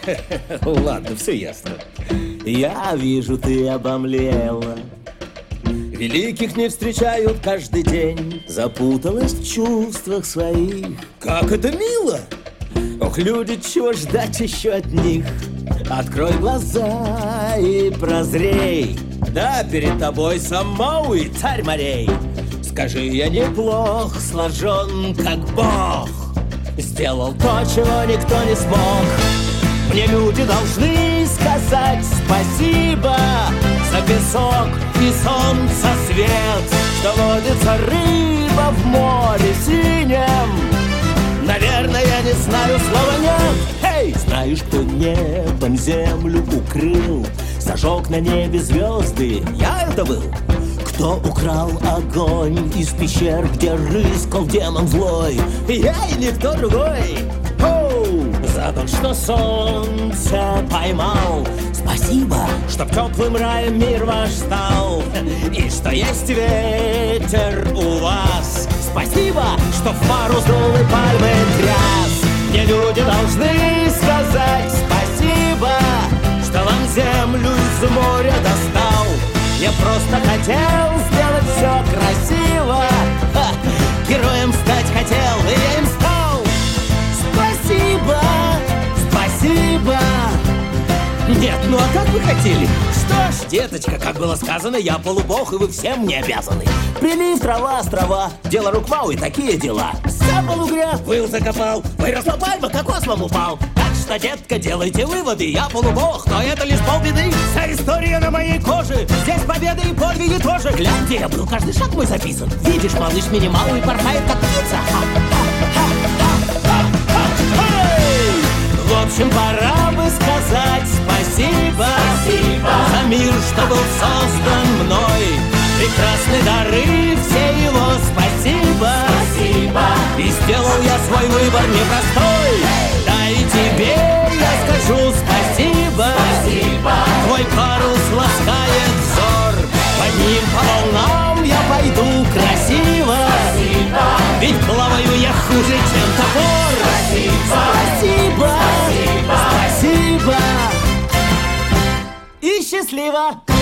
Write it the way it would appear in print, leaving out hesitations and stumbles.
Ладно, все ясно. Я вижу, ты обомлела. Великих не встречают каждый день. Запуталась в чувствах своих. Как это мило! Ох, люди, чего ждать еще от них? Открой глаза и прозрей. Да, перед тобой сам Мауи, царь морей. Скажи, я неплох сложен, как Бог. Сделал то, чего никто не смог. Мне люди должны сказать спасибо за песок и солнца свет, что водится рыба в море синем. Наверное, я не знаю слова «нет». Эй! Знаешь, кто небом землю укрыл, зажег на небе звезды? Я это был. Кто украл огонь из пещер, где рыскал демон злой? Я и никто другой. Оу! За то, что солнце поймал. Спасибо, чтоб теплым раем мир ваш стал. И что есть ветер у вас. Спасибо, что в пару сдул и пальмы тряс. Мне люди должны сказать спасибо, что вам землю из моря достал. Я просто хотел сделать все красиво. Ха! Героем стать хотел, и я им стал. Спасибо, спасибо. Нет, ну а как вы хотели? Что ж, деточка, как было сказано, я полубог, и вы всем мне обязаны. Прилив, трава, острова, дело рук Мауи, такие дела. Сапал угря, выл закопал, выросла пальма, кокос вам упал. Так что, детка, делайте выводы, я полубог, но это лишь полбеды. Вся история на моей коже, здесь победы и подвиги тоже. Гляньте, я был, каждый шаг мой записан. Видишь, малыш мини-Мауи порхает, как птица. В общем, пора бы сказать спасибо, за мир, что был создан мной. Прекрасны дары, все его спасибо. И сделал я свой выбор непростой. Да и тебе я скажу спасибо. Твой парус ласкает взор. Под ним по волнам я пойду красиво. Ведь плаваю я хуже, чем топор. Спасибо, спасибо. И счастливо.